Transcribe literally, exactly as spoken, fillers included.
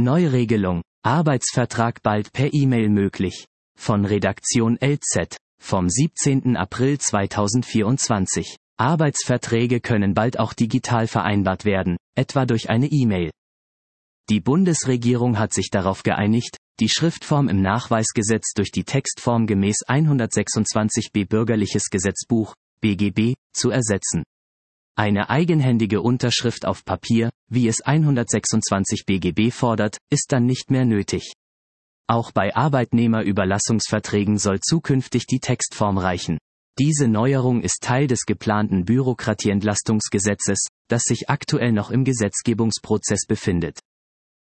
Neuregelung. Arbeitsvertrag bald per E-Mail möglich. Von Redaktion L Z. Vom siebzehnten April zweitausendvierundzwanzig. Arbeitsverträge können bald auch digital vereinbart werden, etwa durch eine E-Mail. Die Bundesregierung hat sich darauf geeinigt, die Schriftform im Nachweisgesetz durch die Textform gemäß hundertsechsundzwanzig b Bürgerliches Gesetzbuch, B G B, zu ersetzen. Eine eigenhändige Unterschrift auf Papier, wie es hundertsechsundzwanzig B G B fordert, ist dann nicht mehr nötig. Auch bei Arbeitnehmerüberlassungsverträgen soll zukünftig die Textform reichen. Diese Neuerung ist Teil des geplanten Bürokratieentlastungsgesetzes, das sich aktuell noch im Gesetzgebungsprozess befindet.